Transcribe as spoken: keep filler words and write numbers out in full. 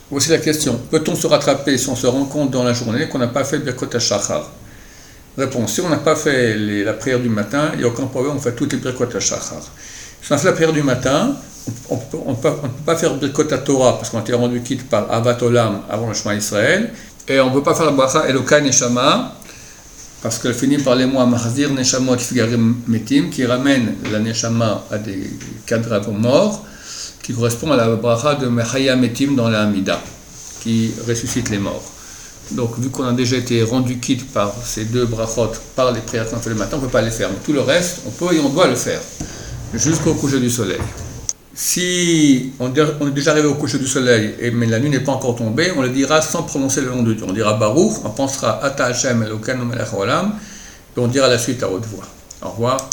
Voici la question. Peut-on se rattraper si on se rend compte dans la journée qu'on n'a pas fait Birkot HaShachar? Réponse. Si on n'a pas fait les, la prière du matin, il n'y a aucun problème, on fait toutes les Birkot HaShachar. Si on a fait la prière du matin, on ne peut, peut pas faire Birkot HaTorah parce qu'on a été rendu quitte par Avat Olam avant le Shema Israël. Et on ne peut pas faire la bracha Elokai Neshama parce qu'elle finit par les mots Mahzir Neshamot Figarim Metim qui ramène la Neshama à des cadavres morts qui correspond à la bracha de Mechaya Metim dans la Hamida qui ressuscite les morts. Donc vu qu'on a déjà été rendu quitte par ces deux brachot par les prières qu'on fait le matin, on ne peut pas les faire. Mais tout le reste, on peut et on doit le faire jusqu'au coucher du soleil. Si on est déjà arrivé au coucher du soleil, mais la nuit n'est pas encore tombée, on le dira sans prononcer le nom de Dieu. On dira Baruch, on pensera Ata Hashem Elokeinu melech haolam, et on dira la suite à haute voix. Au revoir.